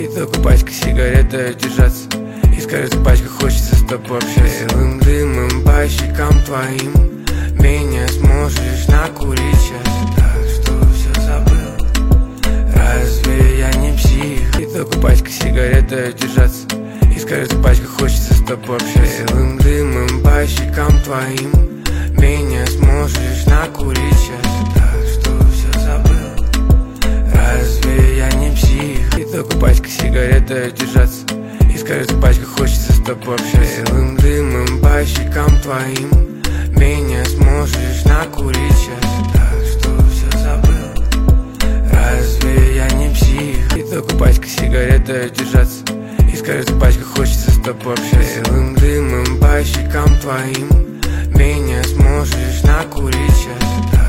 И только пачка сигарет дает держаться. И скажи, пачка хочется с тобой общаться. Белым дымом по щекам твоим меня сможешь накурить сейчас. Так что все забыл, разве я не псих? И только пачка сигарет дает держаться. И скажи, пачка хочется с тобой общаться. Белым дымом по щекам твоим меня сможешь накурить сейчас. Так что все забыл, разве я не псих? И только пачка сигарет дает держаться. И скажи, пачка хочется с тобой общаться. Белым дымом по щекам твоим меня сможешь накурить сейчас. Так что все забыл, разве я не псих? И только пачка сигарет дает держаться. И скажи, пачка хочется с тобой общаться. Белым дымом по щекам твоим меня сможешь накурить сейчас.